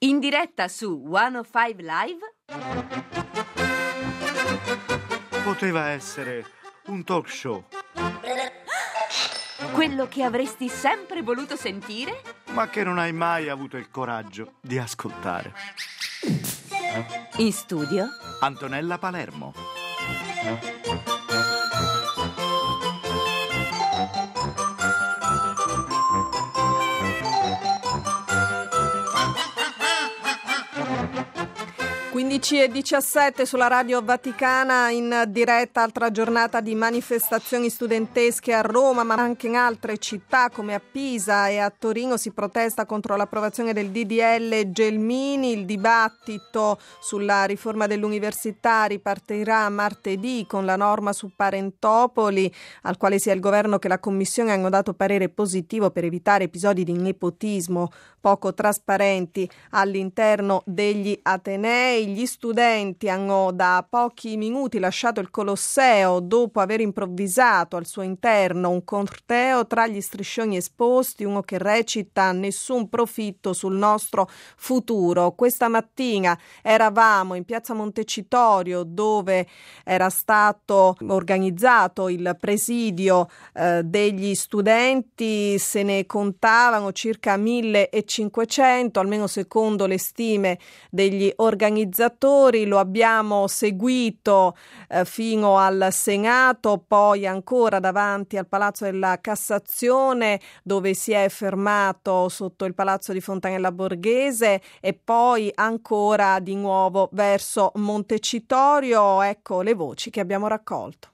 In diretta su 105 Live. Poteva essere un talk show. Quello che avresti sempre voluto sentire, ma che non hai mai avuto il coraggio di ascoltare. In studio Antonella Palermo. e 17 sulla Radio Vaticana, in diretta. Altra giornata di manifestazioni studentesche a Roma, ma anche in altre città come a Pisa e a Torino. Si protesta contro l'approvazione del DDL Gelmini. Il dibattito sulla riforma dell'università ripartirà martedì con la norma su parentopoli, al quale sia il governo che la commissione hanno dato parere positivo per evitare episodi di nepotismo poco trasparenti all'interno degli atenei. Gli studenti hanno da pochi minuti lasciato il Colosseo dopo aver improvvisato al suo interno un corteo tra gli striscioni esposti, uno che recita "Nessun profitto sul nostro futuro". Questa mattina eravamo in piazza Montecitorio, dove era stato organizzato il presidio degli studenti. Se ne contavano circa 1500, almeno secondo le stime degli organizzatori. Lo abbiamo seguito fino al Senato, poi ancora davanti al Palazzo della Cassazione, dove si è fermato sotto il Palazzo di Fontanella Borghese, e poi ancora di nuovo verso Montecitorio. Ecco le voci che abbiamo raccolto.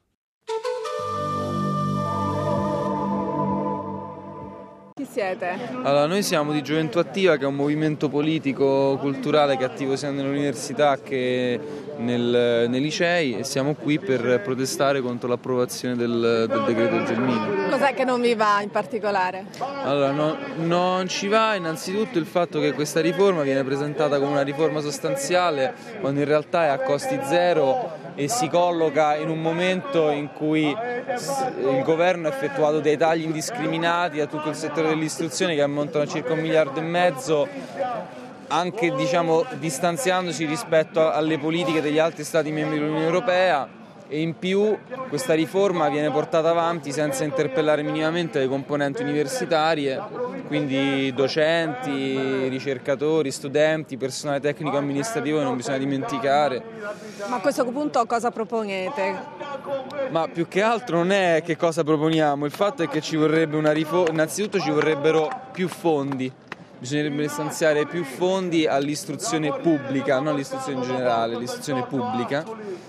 Chi siete? Allora, noi siamo di Gioventù Attiva, che è un movimento politico, culturale che è attivo sia nell'università che nei licei, e siamo qui per protestare contro l'approvazione del decreto Gelmini. Cos'è che non vi va in particolare? Allora, non ci va innanzitutto il fatto che questa riforma viene presentata come una riforma sostanziale, quando in realtà è a costi zero e si colloca in un momento in cui il governo ha effettuato dei tagli indiscriminati a tutto il settore dell'istruzione che ammontano a circa 1,5 miliardi, anche distanziandosi rispetto alle politiche degli altri Stati membri dell'Unione Europea, e in più questa riforma viene portata avanti senza interpellare minimamente le componenti universitarie, quindi docenti, ricercatori, studenti, personale tecnico amministrativo che non bisogna dimenticare. Ma a questo punto cosa proponete? Ma più che altro non è che cosa proponiamo, il fatto è che ci vorrebbe una riforma. Innanzitutto ci vorrebbero più fondi. Bisognerebbe stanziare più fondi all'istruzione pubblica, non all'istruzione in generale, all'istruzione pubblica.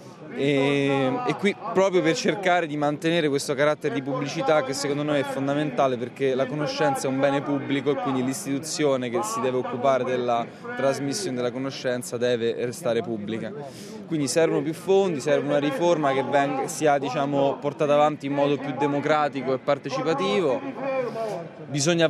E qui proprio per cercare di mantenere questo carattere di pubblicità, che secondo noi è fondamentale, perché la conoscenza è un bene pubblico e quindi l'istituzione che si deve occupare della trasmissione della conoscenza deve restare pubblica. Quindi servono più fondi, serve una riforma che sia portata avanti in modo più democratico e partecipativo. Bisogna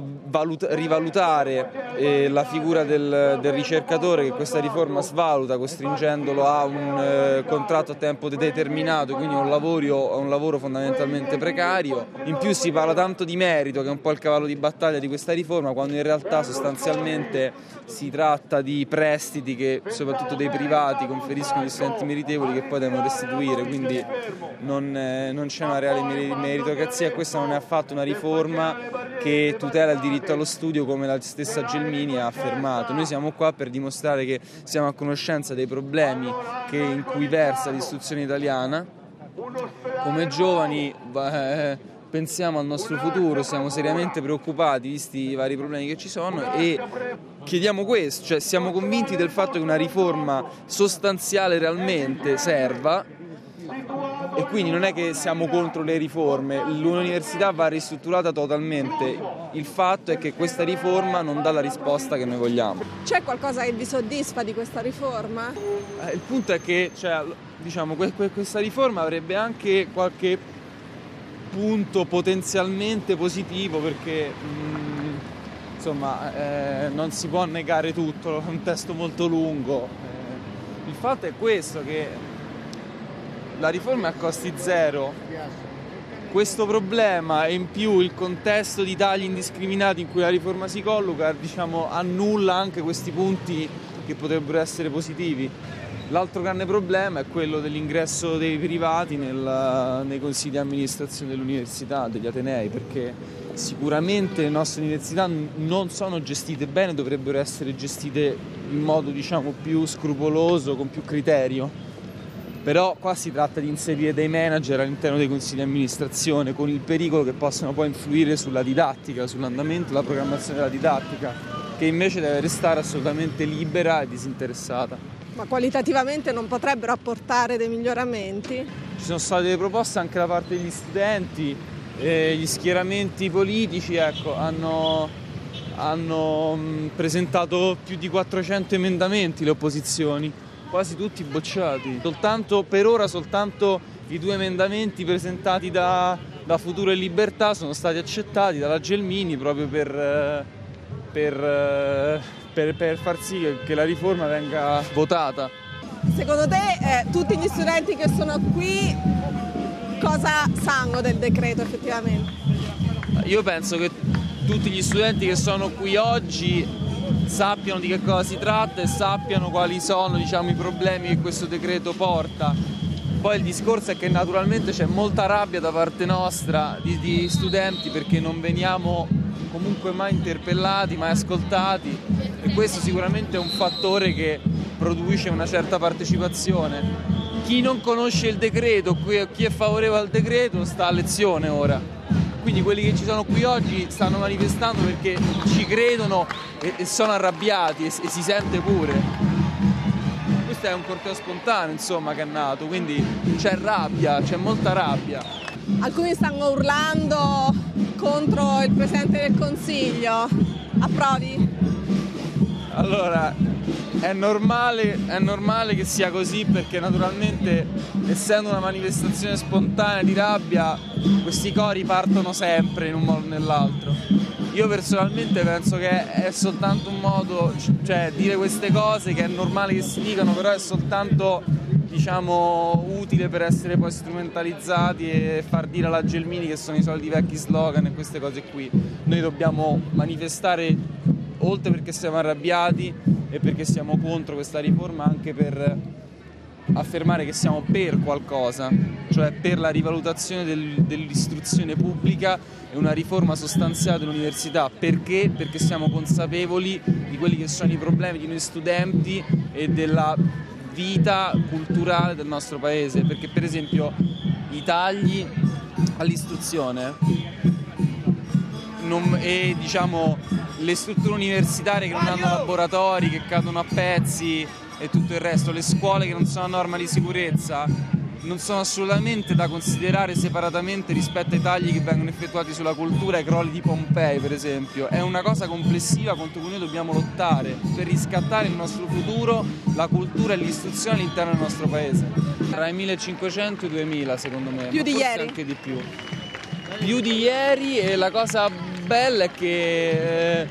rivalutare la figura del ricercatore, che questa riforma svaluta, costringendolo a un contratto a tempo determinato, quindi a un lavoro fondamentalmente precario. In più si parla tanto di merito, che è un po' il cavallo di battaglia di questa riforma, quando in realtà sostanzialmente si tratta di prestiti che soprattutto dei privati conferiscono agli studenti meritevoli, che poi devono restituire, quindi non c'è una reale meritocrazia, e questa non è affatto una riforma che tutela il diritto allo studio, come la stessa Gelmini ha affermato. Noi siamo qua per dimostrare che siamo a conoscenza dei problemi in cui versa l'istruzione italiana. Come giovani pensiamo al nostro futuro, siamo seriamente preoccupati visti i vari problemi che ci sono, e chiediamo questo, cioè siamo convinti del fatto che una riforma sostanziale realmente serva. E quindi non è che siamo contro le riforme, l'università va ristrutturata totalmente. Il fatto è che questa riforma non dà la risposta che noi vogliamo. C'è qualcosa che vi soddisfa di questa riforma? Il punto è che questa riforma avrebbe anche qualche punto potenzialmente positivo, perché non si può negare tutto, è un testo molto lungo. Il fatto è questo, che la riforma è a costi zero Questo problema e in più il contesto di tagli indiscriminati in cui la riforma si colloca, diciamo, annulla anche questi punti che potrebbero essere positivi. L'altro grande problema è quello dell'ingresso dei privati nei consigli di amministrazione dell'università, degli atenei, perché sicuramente le nostre università non sono gestite bene, dovrebbero essere gestite in modo, diciamo, più scrupoloso, con più criterio. Però qua si tratta di inserire dei manager all'interno dei consigli di amministrazione, con il pericolo che possano poi influire sulla didattica, sull'andamento e la programmazione della didattica, che invece deve restare assolutamente libera e disinteressata. Ma qualitativamente non potrebbero apportare dei miglioramenti? Ci sono state delle proposte anche da parte degli studenti, gli schieramenti politici, ecco, hanno presentato più di 400 emendamenti le opposizioni, quasi tutti bocciati. Per ora soltanto i 2 emendamenti presentati da Futuro e Libertà sono stati accettati dalla Gelmini proprio per far sì che la riforma venga votata. Secondo te tutti gli studenti che sono qui cosa sanno del decreto effettivamente? Io penso che tutti gli studenti che sono qui oggi sappiano di che cosa si tratta e sappiano quali sono, diciamo, i problemi che questo decreto porta. Poi il discorso è che naturalmente c'è molta rabbia da parte nostra di studenti, perché non veniamo comunque mai interpellati, mai ascoltati, e questo sicuramente è un fattore che produce una certa partecipazione. Chi non conosce il decreto, chi è favorevole al decreto, sta a lezione ora. Quindi quelli che ci sono qui oggi stanno manifestando perché ci credono e sono arrabbiati e si sente pure. Questo è un corteo spontaneo, insomma, che è nato, quindi c'è rabbia, c'è molta rabbia. Alcuni stanno urlando contro il Presidente del Consiglio. Approvi? Allora, è normale che sia così, perché naturalmente, essendo una manifestazione spontanea di rabbia, questi cori partono sempre in un modo o nell'altro. Io personalmente penso che è soltanto un modo, cioè dire queste cose che è normale che si dicano, però è soltanto, diciamo, utile per essere poi strumentalizzati e far dire alla Gelmini che sono i soliti vecchi slogan e queste cose qui. Noi dobbiamo manifestare, oltre perché siamo arrabbiati e perché siamo contro questa riforma, anche per affermare che siamo per qualcosa, cioè per la rivalutazione dell'istruzione pubblica e una riforma sostanziale dell'università. Perché? Perché siamo consapevoli di quelli che sono i problemi di noi studenti e della vita culturale del nostro paese, perché per esempio i tagli all'istruzione e, diciamo, le strutture universitarie che non hanno laboratori, che cadono a pezzi e tutto il resto, le scuole che non sono a norma di sicurezza, non sono assolutamente da considerare separatamente rispetto ai tagli che vengono effettuati sulla cultura, ai crolli di Pompei per esempio. È una cosa complessiva contro cui noi dobbiamo lottare per riscattare il nostro futuro, la cultura e l'istruzione all'interno del nostro paese. Tra i 1500 e i 2000 secondo me, più di ieri, anche di più. Più di ieri, e la cosa bella è che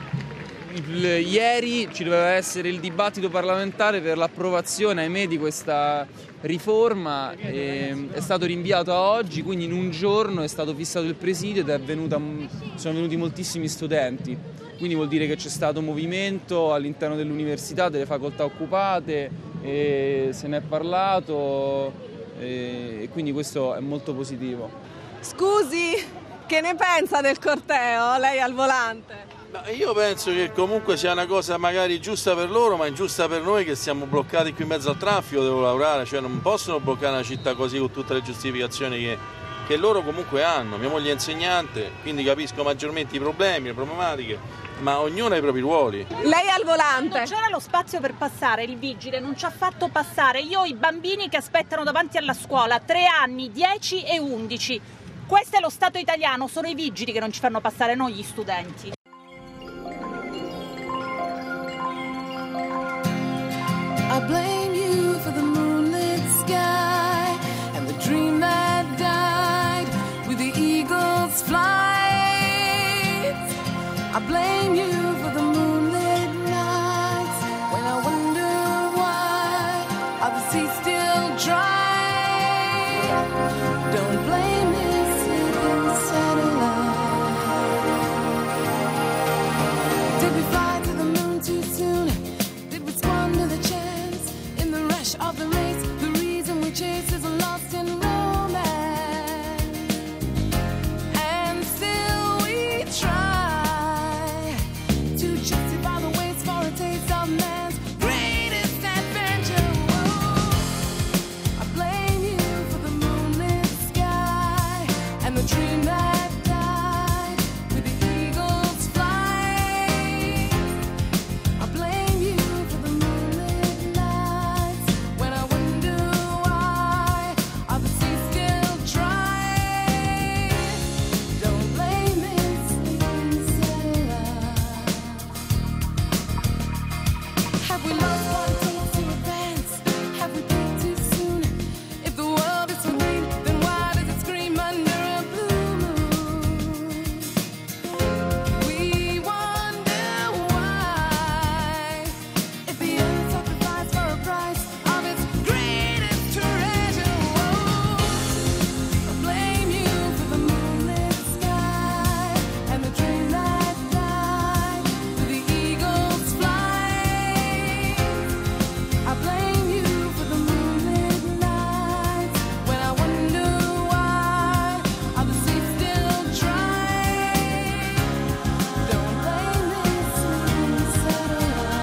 ieri ci doveva essere il dibattito parlamentare per l'approvazione, ahimè, di questa riforma, è stato rinviato a oggi, quindi in un giorno è stato fissato il presidio ed sono venuti moltissimi studenti, quindi vuol dire che c'è stato movimento all'interno dell'università, delle facoltà occupate, e se ne è parlato, e quindi questo è molto positivo. Scusi, che ne pensa del corteo? Lei al volante? Io penso che comunque sia una cosa magari giusta per loro, ma ingiusta per noi che siamo bloccati qui in mezzo al traffico, devo lavorare, cioè non possono bloccare una città così con tutte le giustificazioni che loro comunque hanno. Mia moglie è insegnante, quindi capisco maggiormente i problemi, le problematiche, ma ognuno ha i propri ruoli. Lei al volante? Non c'era lo spazio per passare, il vigile non ci ha fatto passare. Io ho i bambini che aspettano davanti alla scuola, 3 anni, 10 e 11. Questo è lo Stato italiano, sono i vigili che non ci fanno passare, non gli studenti. I blame you for the moonlit sky and the dream that died with the eagle's flight. I blame you for the moonlit nights when I wonder why are the seas still dry. Don't blame this finish of the race. The reason we chase is lost in romance, and still we try to justify the waste for a taste of man's greatest adventure. Whoa. I blame you for the moonlit sky and the dream that died with the eagle's flight. I blame you for the moonlit nights when I wonder why are the seas still dry. Don't blame me, sleeping sailor. Have we lost what it takes to advance? Have we peaked too soon? If the world is so green, then why does it scream under a blue moon? We wonder why, if the earth sacrificed for a price of its greatest treasure. Whoa. I blame you for the moonlit sky and the dream that died with the eagle's flight. I blame you for the moonlit nights when I wonder why are the seas still dry. Don't blame me, sleeping sailor.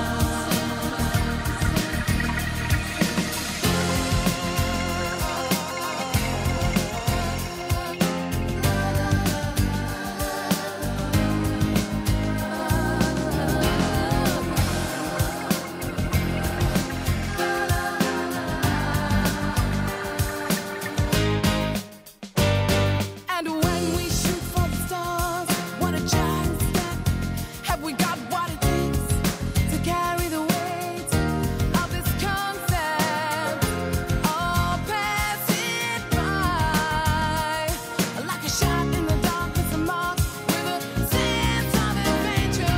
And when we shoot for the stars, what a giant step. Have we got what it takes to carry the weight of this concept? All pass it by like a shot in the darkness, a mark with a sense of adventure.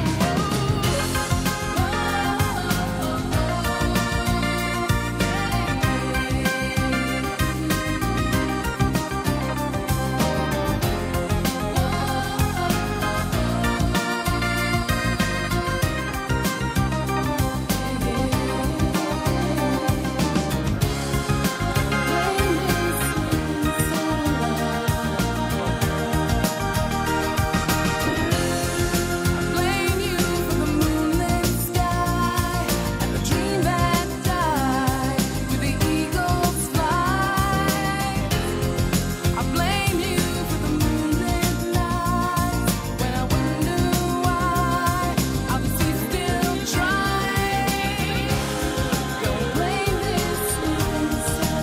Blame you for the moonlit sky and the dream that died with the eagle's flight. I blame you for the moonlit nights when I wonder why are the seas still dry. Don't blame this sleeping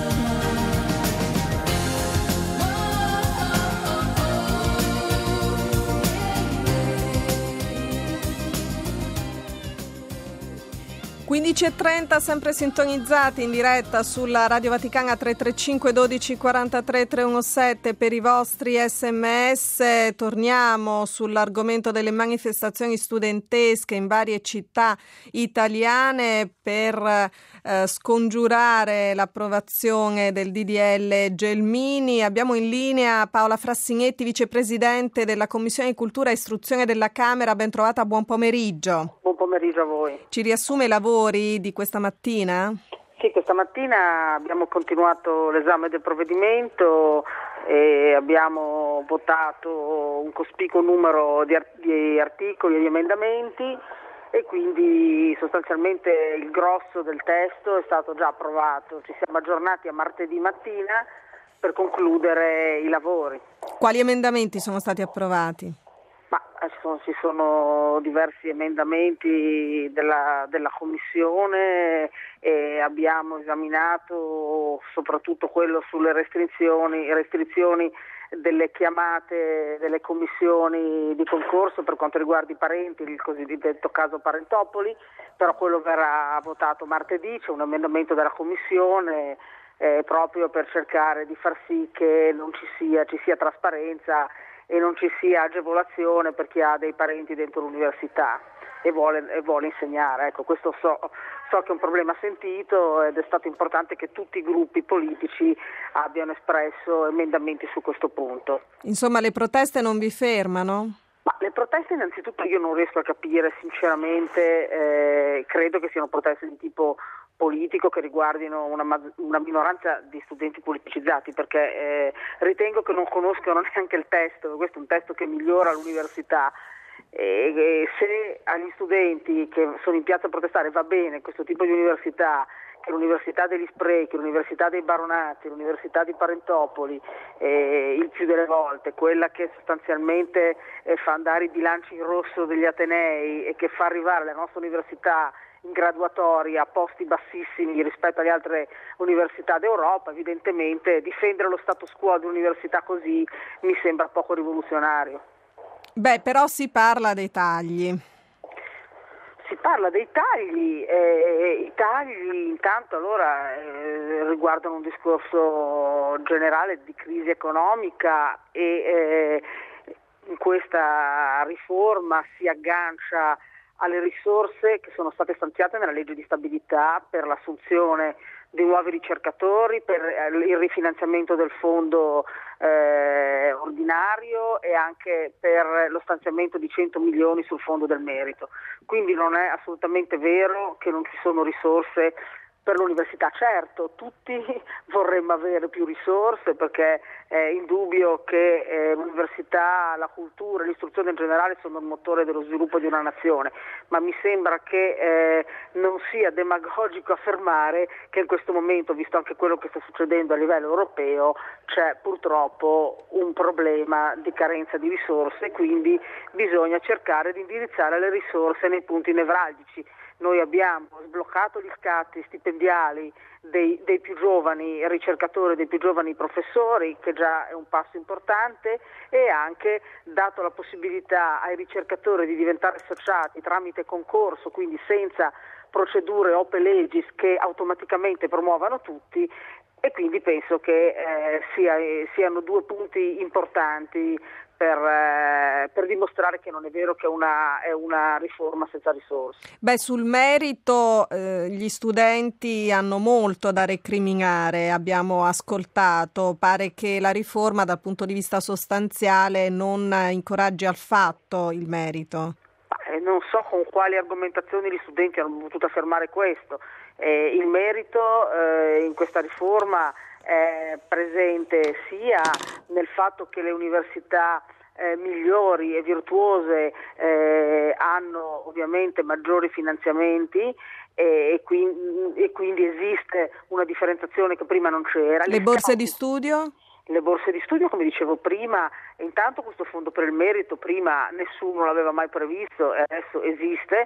sailor. 15:30, sempre sintonizzati in diretta sulla Radio Vaticana 335 12 43 317 per i vostri sms. Torniamo sull'argomento delle manifestazioni studentesche in varie città italiane per scongiurare l'approvazione del DDL Gelmini. Abbiamo in linea Paola Frassinetti, vicepresidente della Commissione di Cultura e Istruzione della Camera. Ben trovata, buon pomeriggio. Buon pomeriggio a voi. Ci riassume i lavori di questa mattina? Sì, questa mattina abbiamo continuato l'esame del provvedimento e abbiamo votato un cospicuo numero di articoli e di emendamenti e quindi sostanzialmente il grosso del testo è stato già approvato. Ci siamo aggiornati a martedì mattina per concludere i lavori. Quali emendamenti sono stati approvati? Ma ci sono diversi emendamenti della Commissione e abbiamo esaminato soprattutto quello sulle restrizioni delle chiamate delle commissioni di concorso per quanto riguarda i parenti, il cosiddetto caso Parentopoli, però quello verrà votato martedì. C'è un emendamento della Commissione proprio per cercare di far sì che non ci sia trasparenza e non ci sia agevolazione per chi ha dei parenti dentro l'università e vuole insegnare. Ecco, questo so che è un problema sentito ed è stato importante che tutti i gruppi politici abbiano espresso emendamenti su questo punto. Insomma, le proteste non vi fermano? Ma le proteste innanzitutto io non riesco a capire sinceramente, credo che siano proteste di tipo politico che riguardino una minoranza di studenti politicizzati, perché ritengo che non conoscano neanche il testo. Questo è un testo che migliora l'università. E se agli studenti che sono in piazza a protestare va bene questo tipo di università, che l'Università degli Sprechi, l'Università dei Baronati, l'Università di Parentopoli, il più delle volte, quella che sostanzialmente fa andare i bilanci in rosso degli atenei e che fa arrivare la nostra università in graduatoria a posti bassissimi rispetto alle altre università d'Europa, evidentemente difendere lo status quo di un'università così mi sembra poco rivoluzionario. Beh, però si parla dei tagli. Si parla dei tagli, i tagli intanto allora riguardano un discorso generale di crisi economica e in questa riforma si aggancia alle risorse che sono state stanziate nella legge di stabilità per l'assunzione di nuovi ricercatori, per il rifinanziamento del fondo ordinario e anche per lo stanziamento di 100 milioni sul fondo del merito. Quindi non è assolutamente vero che non ci sono risorse per l'università. Certo, tutti vorremmo avere più risorse perché è indubbio che l'università, la cultura e l'istruzione in generale sono il motore dello sviluppo di una nazione, ma mi sembra che non sia demagogico affermare che in questo momento, visto anche quello che sta succedendo a livello europeo, c'è purtroppo un problema di carenza di risorse, quindi bisogna cercare di indirizzare le risorse nei punti nevralgici. Noi abbiamo sbloccato gli scatti stipendiali dei più giovani ricercatori, dei più giovani professori, che già è un passo importante, e anche dato la possibilità ai ricercatori di diventare associati tramite concorso, quindi senza procedure ope legis che automaticamente promuovano tutti, e quindi penso che siano due punti importanti per dimostrare che non è vero che è una riforma senza risorse. Beh, sul merito gli studenti hanno molto da recriminare, abbiamo ascoltato. Pare che la riforma dal punto di vista sostanziale non incoraggi affatto il merito. Non so con quali argomentazioni gli studenti hanno potuto affermare questo. Il merito in questa riforma è presente sia nel fatto che le università migliori e virtuose hanno ovviamente maggiori finanziamenti e quindi esiste una differenziazione che prima non c'era. Le borse di studio? Le borse di studio, come dicevo prima, intanto questo fondo per il merito prima nessuno l'aveva mai previsto e adesso esiste,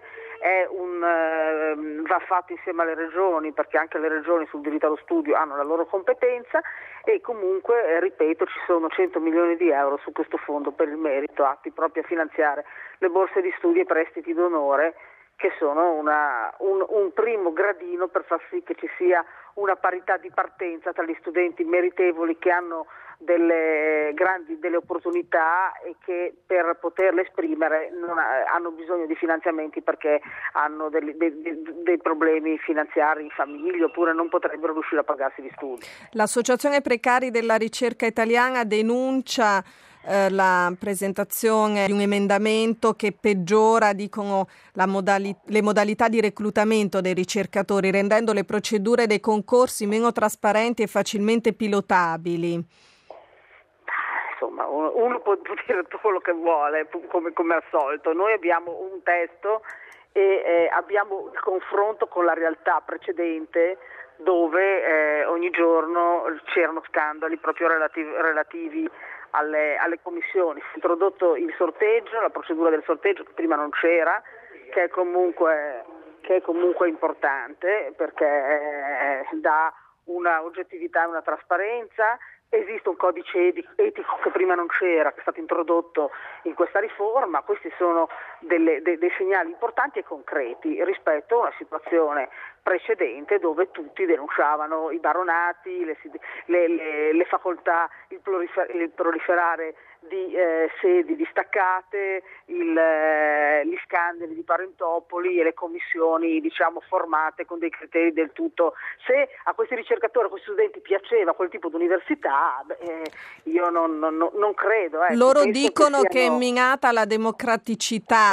va fatto insieme alle regioni, perché anche le regioni sul diritto allo studio hanno la loro competenza, e comunque, ripeto, ci sono 100 milioni di euro su questo fondo per il merito, atti proprio a finanziare le borse di studio e prestiti d'onore, che sono un primo gradino per far sì che ci sia una parità di partenza tra gli studenti meritevoli che hanno delle opportunità e che per poterle esprimere hanno bisogno di finanziamenti perché hanno dei problemi finanziari in famiglia oppure non potrebbero riuscire a pagarsi gli studi. L'Associazione Precari della Ricerca Italiana denuncia la presentazione di un emendamento che peggiora, dicono, le modalità di reclutamento dei ricercatori, rendendo le procedure dei concorsi meno trasparenti e facilmente pilotabili. Insomma, uno può dire tutto quello che vuole, come al solito. Noi abbiamo un testo e abbiamo il confronto con la realtà precedente, dove ogni giorno c'erano scandali proprio relativi alle commissioni. Si è introdotto il sorteggio, la procedura del sorteggio che prima non c'era, che è comunque importante perché dà una oggettività e una trasparenza. Esiste un codice etico che prima non c'era, che è stato introdotto in questa riforma. Questi sono dei segnali importanti e concreti rispetto a una situazione precedente dove tutti denunciavano i baronati, le facoltà, il proliferare di sedi distaccate, gli scandali di Parentopoli e le commissioni, formate con dei criteri del tutto. Se a questi ricercatori, a questi studenti piaceva quel tipo di università, io non credo. Loro dicono che è minata la democraticità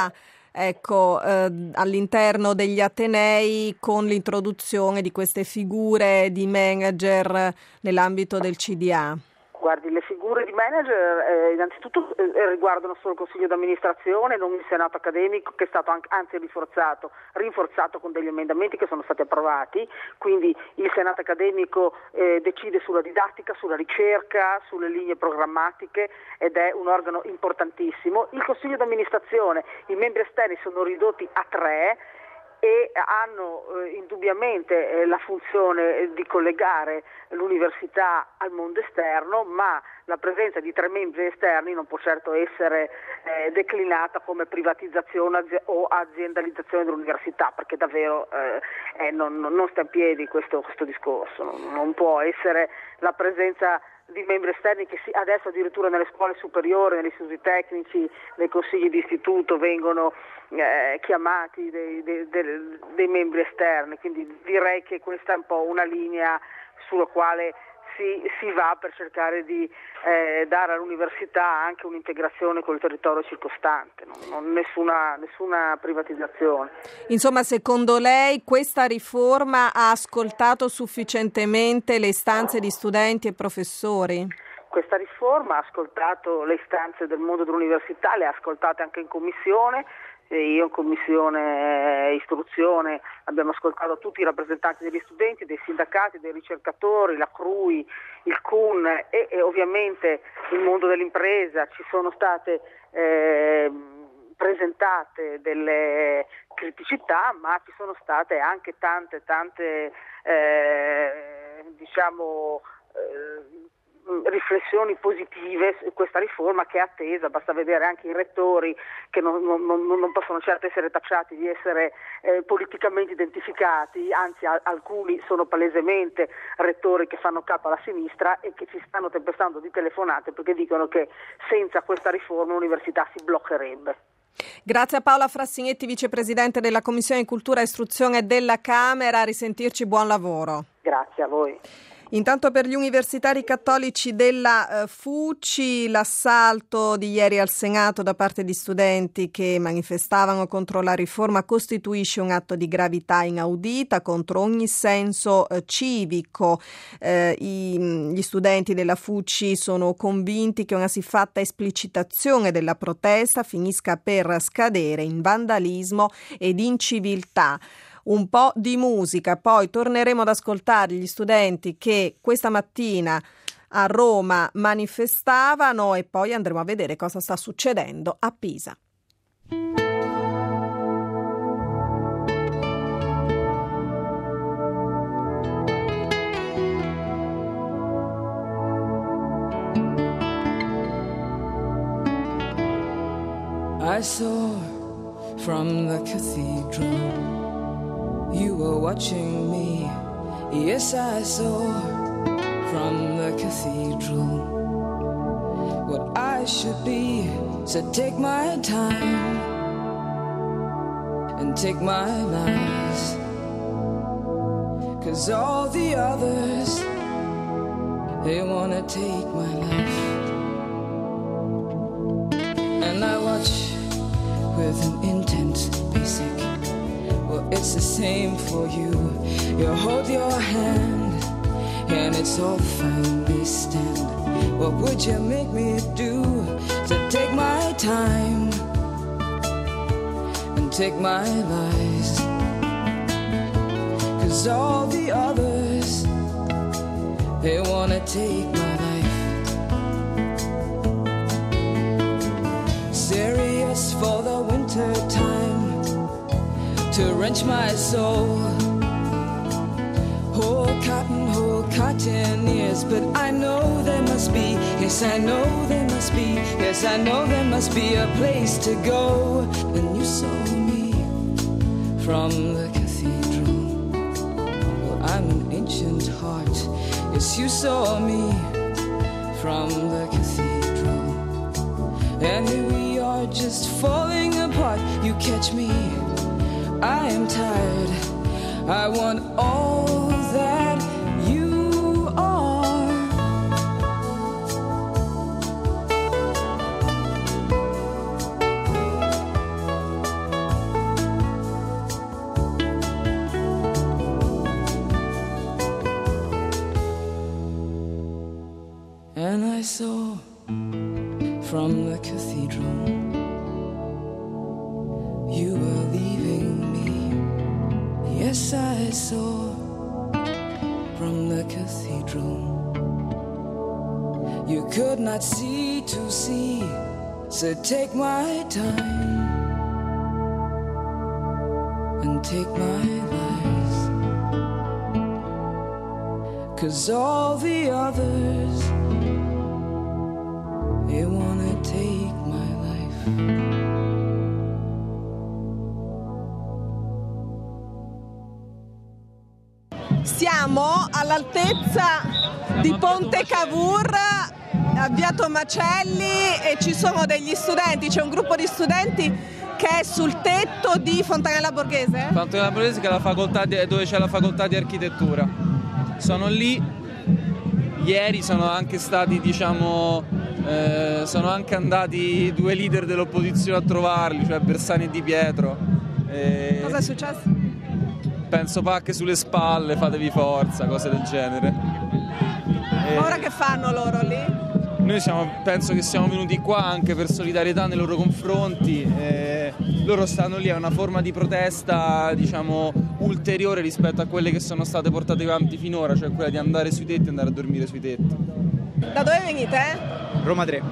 ecco, all'interno degli atenei con l'introduzione di queste figure di manager nell'ambito del CDA? Guardi, le figure di manager innanzitutto riguardano solo il consiglio d'amministrazione, non il senato accademico, che è stato anzi rinforzato con degli emendamenti che sono stati approvati, quindi il senato accademico decide sulla didattica, sulla ricerca, sulle linee programmatiche ed è un organo importantissimo. Il consiglio d'amministrazione, i membri esterni sono ridotti a 3 e hanno indubbiamente la funzione di collegare l'università al mondo esterno, ma la presenza di 3 membri esterni non può certo essere declinata come privatizzazione o aziendalizzazione dell'università, perché davvero non sta in piedi questo discorso, non può essere la presenza di membri esterni che adesso addirittura nelle scuole superiori, negli istituti tecnici, nei consigli di istituto vengono chiamati dei membri esterni, quindi direi che questa è un po' una linea sulla quale si va per cercare di dare all'università anche un'integrazione col territorio circostante, nessuna privatizzazione. Insomma, secondo lei questa riforma ha ascoltato sufficientemente le istanze di studenti e professori? Questa riforma ha ascoltato le istanze del mondo dell'università, le ha ascoltate anche in commissione. Io in commissione istruzione abbiamo ascoltato tutti i rappresentanti degli studenti, dei sindacati, dei ricercatori, la CRUI, il CUN e ovviamente il mondo dell'impresa. Ci sono state presentate delle criticità, ma ci sono state anche tante riflessioni positive su questa riforma che è attesa. Basta vedere anche i rettori che non possono certo essere tacciati di essere politicamente identificati, anzi alcuni sono palesemente rettori che fanno capo alla sinistra e che ci stanno tempestando di telefonate perché dicono che senza questa riforma l'università si bloccherebbe. Grazie a Paola Frassinetti, vicepresidente della Commissione Cultura e Istruzione della Camera. A risentirci, buon lavoro. Grazie a voi. Intanto per gli universitari cattolici della FUCI, l'assalto di ieri al Senato da parte di studenti che manifestavano contro la riforma costituisce un atto di gravità inaudita contro ogni senso civico. Gli studenti della FUCI sono convinti che una siffatta esplicitazione della protesta finisca per scadere in vandalismo ed inciviltà. Un po' di musica, poi torneremo ad ascoltare gli studenti che questa mattina a Roma manifestavano e poi andremo a vedere cosa sta succedendo a Pisa. I saw from the cathedral you were watching me. Yes, I saw from the cathedral what I should be. So take my time and take my lies, 'cause all the others, they wanna take my life. And I watch with an intense basic. Well, it's the same for you. You hold your hand and it's all fine, we stand. What would you make me do? So take my time and take my lies, 'cause all the others, they wanna take my life. Serious for the winter time, to wrench my soul. Whole cotton ears, but I know there must be, yes I know there must be, yes I know there must be a place to go. And you saw me from the cathedral. Well, I'm an ancient heart. Yes, you saw me from the cathedral. And here we are just falling apart. You catch me, I am tired. I want all that you are. I saw from the cathedral. You were leaving me. Yes, I saw from the cathedral. You could not see to see, so take my time and take my lies, 'cause all the others, they wanna take my life. Siamo all'altezza di Ponte Cavour, a Via Tomacelli, e ci sono degli studenti, c'è un gruppo di studenti che è sul tetto di Fontanella Borghese? Fontanella Borghese, che è la facoltà dove c'è la facoltà di architettura. Sono lì, ieri sono anche stati, sono anche andati 2 leader dell'opposizione a trovarli, cioè Bersani e Di Pietro. Cosa è successo? Penso pacche sulle spalle, fatevi forza, cose del genere. Ora che fanno loro lì? Noi penso che siamo venuti qua anche per solidarietà nei loro confronti. Loro stanno lì, è una forma di protesta, ulteriore rispetto a quelle che sono state portate avanti finora, cioè quella di andare sui tetti e andare a dormire sui tetti. Da dove venite? Roma 3.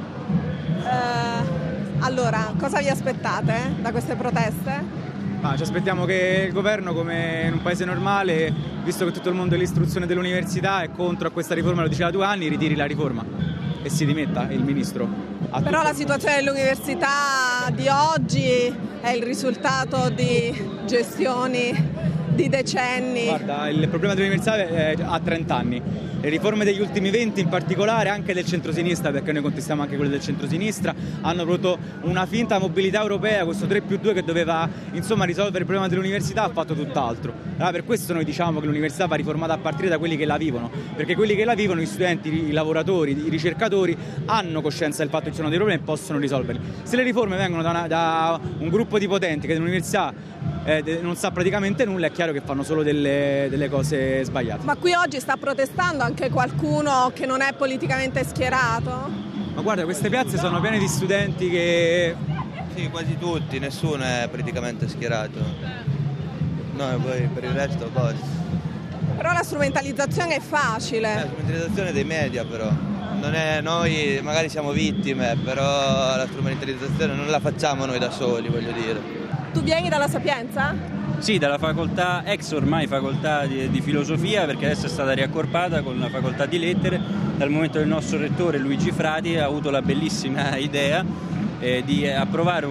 Allora, cosa vi aspettate da queste proteste? Ci aspettiamo che il governo, come in un paese normale, visto che tutto il mondo dell'istruzione e dell'università è contro a questa riforma, lo dice da 2 anni, ritiri la riforma e si dimetta il ministro. Però la situazione dell'università di oggi è il risultato di gestioni di decenni. Guarda, il problema dell'università ha 30 anni. Le riforme degli ultimi 20, in particolare anche del centrosinistra, perché noi contestiamo anche quelle del centrosinistra, hanno prodotto una finta mobilità europea, questo 3+2 che doveva risolvere il problema dell'università, ha fatto tutt'altro. Allora, per questo noi diciamo che l'università va riformata a partire da quelli che la vivono, perché quelli che la vivono, gli studenti, i lavoratori, i ricercatori, hanno coscienza del fatto che ci sono dei problemi e possono risolverli. Se le riforme vengono da un gruppo di potenti che dell'università non sa praticamente nulla, è chiaro che fanno solo delle cose sbagliate. Ma qui oggi sta protestando anche qualcuno che non è politicamente schierato? Ma guarda, queste piazze sono piene di studenti che... Sì, quasi tutti, nessuno è politicamente schierato. No, poi per il resto cosa. Però la strumentalizzazione è facile. La strumentalizzazione dei media però. Non è, noi magari siamo vittime, però la strumentalizzazione non la facciamo noi da soli, voglio dire. Tu vieni dalla Sapienza? Sì, dalla facoltà, ex ormai facoltà di filosofia, perché adesso è stata riaccorpata con la facoltà di lettere, dal momento che il nostro rettore Luigi Frati ha avuto la bellissima idea di approvare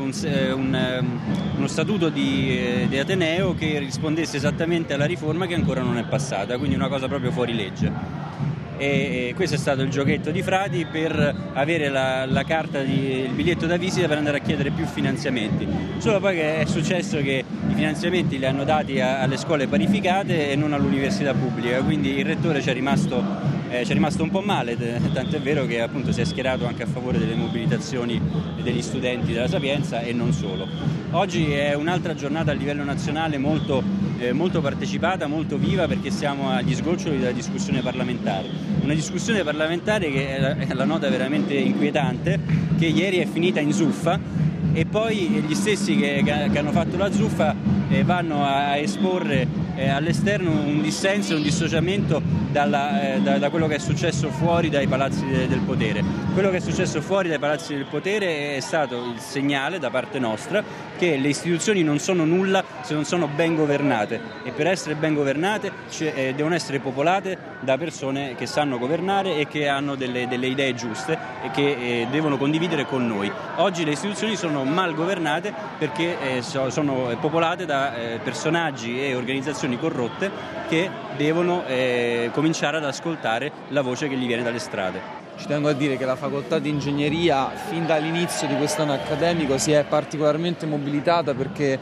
uno statuto di Ateneo che rispondesse esattamente alla riforma che ancora non è passata, quindi una cosa proprio fuori legge. E questo è stato il giochetto di Frati per avere la carta, il biglietto da visita per andare a chiedere più finanziamenti. Solo poi che è successo che i finanziamenti li hanno dati alle scuole parificate e non all'università pubblica, quindi il rettore ci è rimasto un po' male, tant'è vero che appunto si è schierato anche a favore delle mobilitazioni degli studenti della Sapienza e non solo. Oggi è un'altra giornata a livello nazionale molto partecipata, molto viva, perché siamo agli sgoccioli della discussione parlamentare. Una discussione parlamentare che è la nota veramente inquietante, che ieri è finita in zuffa, e poi gli stessi che hanno fatto la zuffa vanno a esporre all'esterno un dissenso, un dissociamento da quello che è successo fuori dai palazzi del potere. Quello che è successo fuori dai palazzi del potere è stato il segnale da parte nostra che le istituzioni non sono nulla se non sono ben governate, e per essere ben governate devono essere popolate da persone che sanno governare e che hanno delle idee giuste e che devono condividere con noi. Oggi le istituzioni sono mal governate perché sono popolate da personaggi e organizzazioni corrotte che devono cominciare ad ascoltare la voce che gli viene dalle strade. Ci tengo a dire che la facoltà di ingegneria fin dall'inizio di quest'anno accademico si è particolarmente mobilitata, perché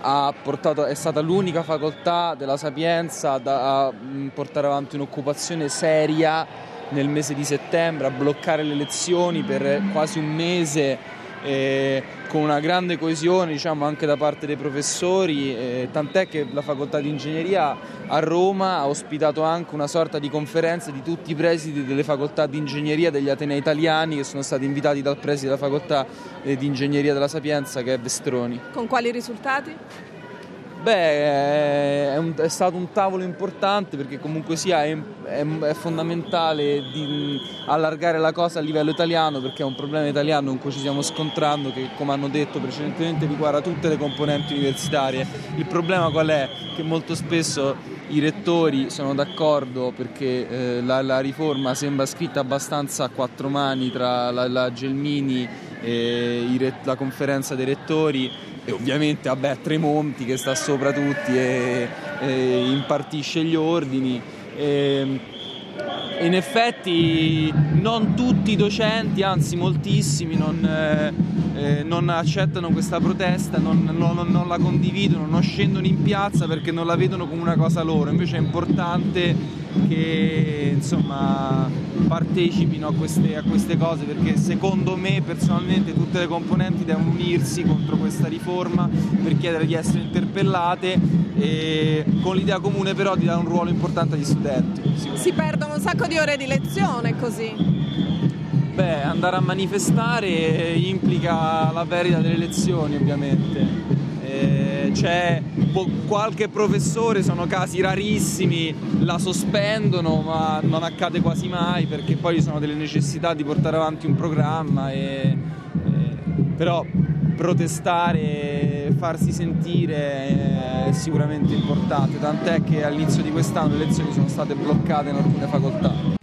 è stata l'unica facoltà della Sapienza a portare avanti un'occupazione seria nel mese di settembre, a bloccare le lezioni per quasi un mese con una grande coesione, diciamo, anche da parte dei professori, tant'è che la facoltà di ingegneria a Roma ha ospitato anche una sorta di conferenza di tutti i presidi delle facoltà di ingegneria degli Atenei italiani, che sono stati invitati dal preside della facoltà di ingegneria della Sapienza, che è Vestroni. Con quali risultati? Beh, è stato un tavolo importante, perché comunque sia è fondamentale allargare la cosa a livello italiano, perché è un problema italiano con cui ci stiamo scontrando, che, come hanno detto precedentemente, riguarda tutte le componenti universitarie. Il problema qual è? Che molto spesso i rettori sono d'accordo, perché la riforma sembra scritta abbastanza a quattro mani tra la Gelmini e la conferenza dei rettori, e ovviamente Tremonti, che sta sopra tutti e impartisce gli ordini. In effetti non tutti i docenti, anzi moltissimi, non accettano questa protesta, non la condividono, non scendono in piazza perché non la vedono come una cosa loro. Invece è importante che, insomma, partecipino a queste cose, perché secondo me personalmente tutte le componenti devono unirsi contro questa riforma per chiedere di essere interpellate, e con l'idea comune però di dare un ruolo importante agli studenti. Si perdono un sacco di ore di lezione così. Beh, andare a manifestare implica la perdita delle lezioni, ovviamente. C'è qualche professore, sono casi rarissimi, la sospendono, ma non accade quasi mai, perché poi ci sono delle necessità di portare avanti un programma, però protestare, farsi sentire è sicuramente importante, tant'è che all'inizio di quest'anno le lezioni sono state bloccate in alcune facoltà.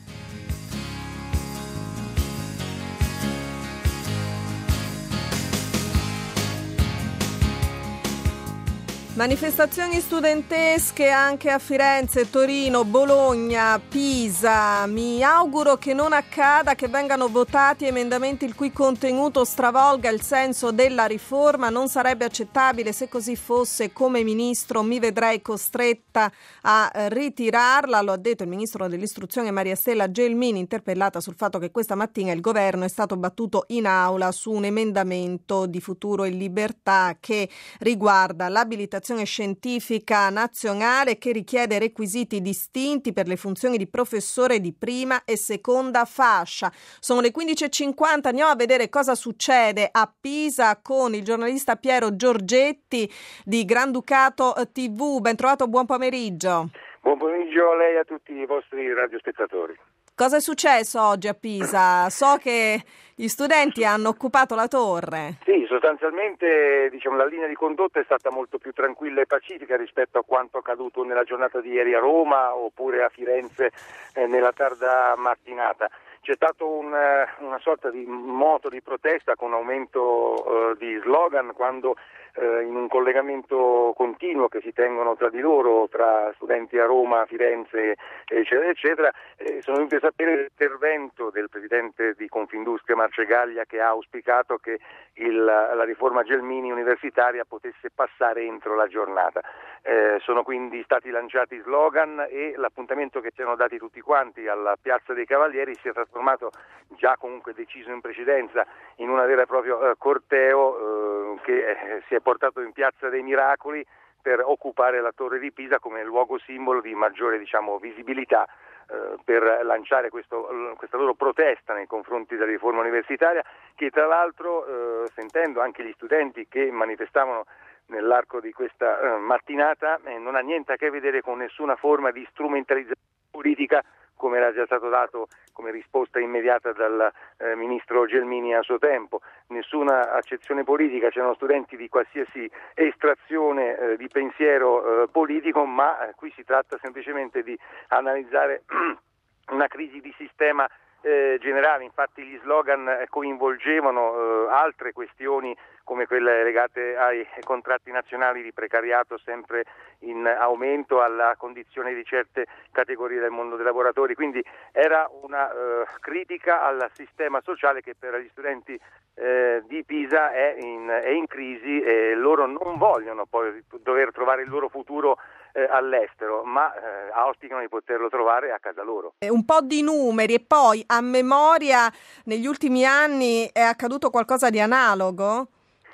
Manifestazioni studentesche anche a Firenze, Torino, Bologna, Pisa. Mi auguro che non accada, che vengano votati emendamenti il cui contenuto stravolga il senso della riforma. Non sarebbe accettabile. Se così fosse, come ministro mi vedrei costretta a ritirarla. Lo ha detto il ministro dell'istruzione Maria Stella Gelmini, interpellata sul fatto che questa mattina il governo è stato battuto in aula su un emendamento di Futuro e Libertà che riguarda l'abilitazione scientifica nazionale, che richiede requisiti distinti per le funzioni di professore di prima e seconda fascia. Sono le 15:50, andiamo a vedere cosa succede a Pisa con il giornalista Piero Giorgetti di Granducato TV. Ben trovato, buon pomeriggio. Buon pomeriggio a lei e a tutti i vostri radiospettatori. Cosa è successo oggi a Pisa? So che gli studenti hanno occupato la torre. Sì, sostanzialmente la linea di condotta è stata molto più tranquilla e pacifica rispetto a quanto accaduto nella giornata di ieri a Roma oppure a Firenze nella tarda mattinata. C'è stato una sorta di moto di protesta con aumento di slogan quando in un collegamento continuo che si tengono tra di loro, tra studenti a Roma, Firenze, eccetera, eccetera, sono venuti a sapere l'intervento del presidente di Confindustria Marcegaglia, che ha auspicato che la riforma Gelmini universitaria potesse passare entro la giornata. Sono quindi stati lanciati slogan e l'appuntamento che ci hanno dati tutti quanti alla Piazza dei Cavalieri si è trasformato, già comunque deciso in precedenza, in una vera e propria corteo che si è portato in Piazza dei Miracoli per occupare la Torre di Pisa come luogo simbolo di maggiore visibilità per lanciare questa loro protesta nei confronti della riforma universitaria, che tra l'altro sentendo anche gli studenti che manifestavano nell'arco di questa mattinata non ha niente a che vedere con nessuna forma di strumentalizzazione politica, come era già stato dato come risposta immediata dal ministro Gelmini a suo tempo. Nessuna accezione politica, c'erano studenti di qualsiasi estrazione di pensiero politico, ma qui si tratta semplicemente di analizzare una crisi di sistema generale. Infatti gli slogan coinvolgevano altre questioni come quelle legate ai contratti nazionali di precariato sempre in aumento, alla condizione di certe categorie del mondo dei lavoratori. Quindi era una critica al sistema sociale che per gli studenti di Pisa è in crisi, e loro non vogliono poi dover trovare il loro futuro all'estero, ma auspicano di poterlo trovare a casa loro. Un po' di numeri, e poi a memoria, negli ultimi anni è accaduto qualcosa di analogo?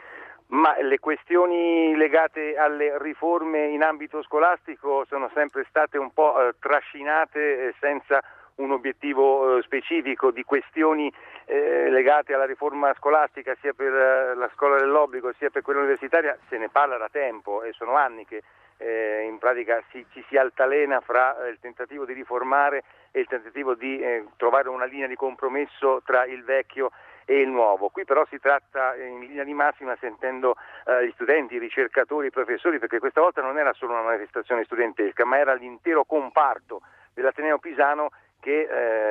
Ma le questioni legate alle riforme in ambito scolastico sono sempre state un po' trascinate senza un obiettivo specifico. Di questioni legate alla riforma scolastica, sia per la scuola dell'obbligo sia per quella universitaria, se ne parla da tempo, e sono anni che in pratica ci si altalena fra il tentativo di riformare e il tentativo di trovare una linea di compromesso tra il vecchio e il nuovo. Qui però si tratta, in linea di massima, sentendo gli studenti, i ricercatori, i professori, perché questa volta non era solo una manifestazione studentesca, ma era l'intero comparto dell'Ateneo Pisano che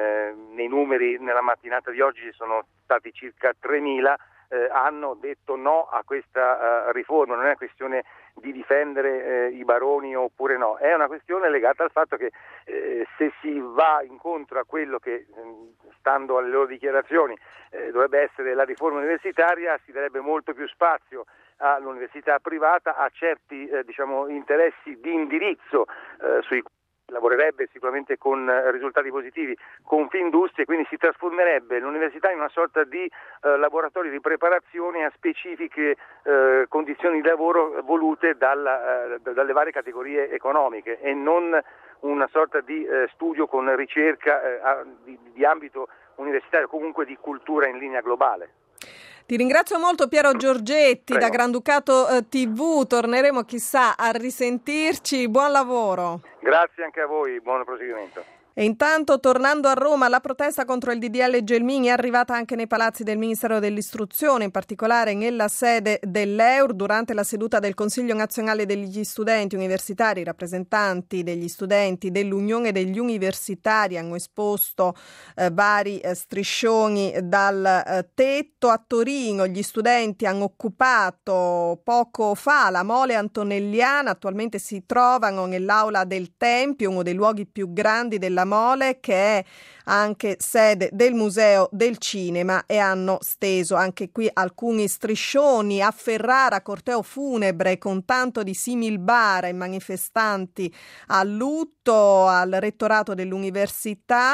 nei numeri nella mattinata di oggi sono stati circa 3.000, hanno detto no a questa riforma. Non è una questione di difendere i baroni oppure no, è una questione legata al fatto che se si va incontro a quello che, stando alle loro dichiarazioni, dovrebbe essere la riforma universitaria, si darebbe molto più spazio all'università privata, a certi interessi di indirizzo sui quali lavorerebbe sicuramente con risultati positivi Confindustria, quindi si trasformerebbe l'università in una sorta di laboratorio di preparazione a specifiche condizioni di lavoro volute dalle varie categorie economiche, e non una sorta di studio con ricerca di ambito universitario, comunque di cultura in linea globale. Ti ringrazio molto, Piero Giorgetti. Prego. Da Granducato TV. Torneremo chissà a risentirci. Buon lavoro. Grazie anche a voi, buon proseguimento. E intanto, tornando a Roma, la protesta contro il DDL Gelmini è arrivata anche nei palazzi del Ministero dell'Istruzione, in particolare nella sede dell'EUR. Durante la seduta del Consiglio Nazionale degli Studenti Universitari, i rappresentanti degli studenti dell'Unione degli Universitari hanno esposto vari striscioni dal tetto. A Torino gli studenti hanno occupato poco fa la Mole Antonelliana, attualmente si trovano nell'Aula del Tempio, uno dei luoghi più grandi della Mole, che è anche sede del Museo del Cinema, e hanno steso anche qui alcuni striscioni. A Ferrara, corteo funebre con tanto di similbara e manifestanti a lutto al rettorato dell'università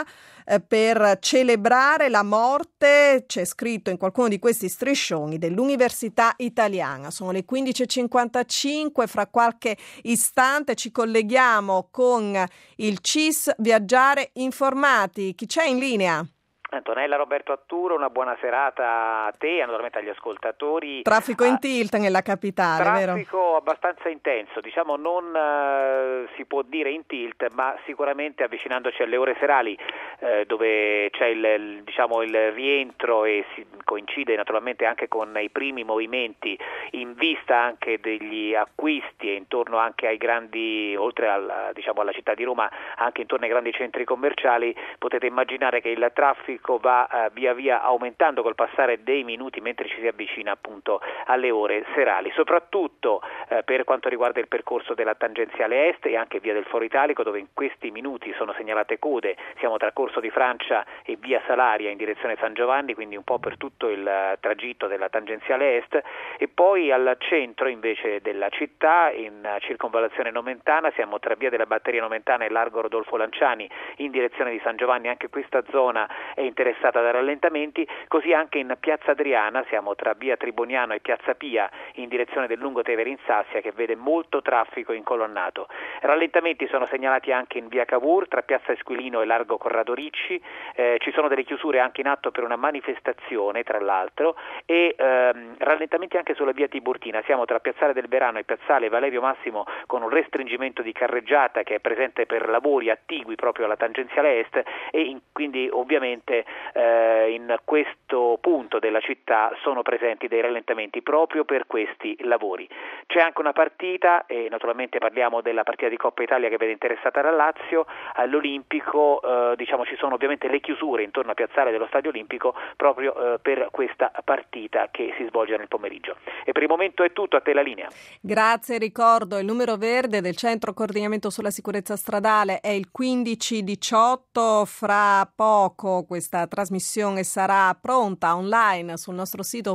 per celebrare la morte, c'è scritto in qualcuno di questi striscioni, dell'Università Italiana. Sono le 15.55, fra qualche istante ci colleghiamo con il CIS Viaggiare Informati. Chi c'è in linea? Antonella, Roberto Atturo, una buona serata a te e naturalmente agli ascoltatori. Traffico in tilt nella capitale, traffico vero? Abbastanza intenso, diciamo non si può dire in tilt, ma sicuramente avvicinandoci alle ore serali, dove c'è il rientro e si coincide naturalmente anche con i primi movimenti in vista anche degli acquisti, e intorno anche ai grandi, oltre alla città di Roma, anche intorno ai grandi centri commerciali. Potete immaginare che il traffico va via via aumentando col passare dei minuti mentre ci si avvicina appunto alle ore serali, soprattutto per quanto riguarda il percorso della tangenziale est e anche via del Foro Italico, dove in questi minuti sono segnalate code. Siamo tra Corso di Francia e via Salaria in direzione San Giovanni, quindi un po' per tutto il tragitto della tangenziale est. E poi al centro invece della città, in circonvallazione Nomentana, siamo tra via della Batteria Nomentana e largo Rodolfo Lanciani in direzione di San Giovanni. Anche questa zona è interessata da rallentamenti, così anche in piazza Adriana siamo tra via Triboniano e piazza Pia in direzione del Lungotevere in Sassia, che vede molto traffico incolonnato. Rallentamenti sono segnalati anche in via Cavour tra piazza Esquilino e largo Corrado Ricci. Ci sono delle chiusure anche in atto per una manifestazione, tra l'altro, e rallentamenti anche sulla via Tiburtina. Siamo tra piazzale del Verano e piazzale Valerio Massimo, con un restringimento di carreggiata che è presente per lavori attigui proprio alla tangenziale est, e quindi ovviamente naturalmente in questo punto della città sono presenti dei rallentamenti proprio per questi lavori. C'è anche una partita, e naturalmente parliamo della partita di Coppa Italia che vede interessata la Lazio, all'Olimpico ci sono ovviamente le chiusure intorno a Piazzale dello Stadio Olimpico proprio per questa partita che si svolge nel pomeriggio. E per il momento è tutto, a te la linea. Grazie, ricordo il numero verde del Centro Coordinamento sulla Sicurezza Stradale è il 1518, fra poco questa trasmissione sarà pronta online sul nostro sito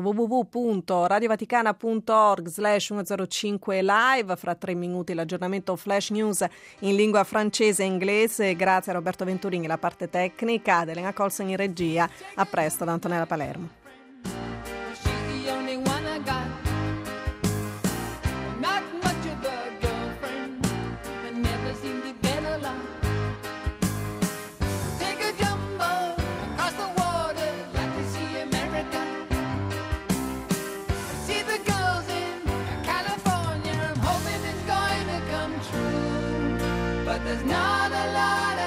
www.radiovaticana.org/105 live, fra 3 minuti l'aggiornamento Flash News in lingua francese e inglese, grazie a Roberto Venturini la parte tecnica, ad Elena Colson in regia, a presto da Antonella Palermo. There's not a lot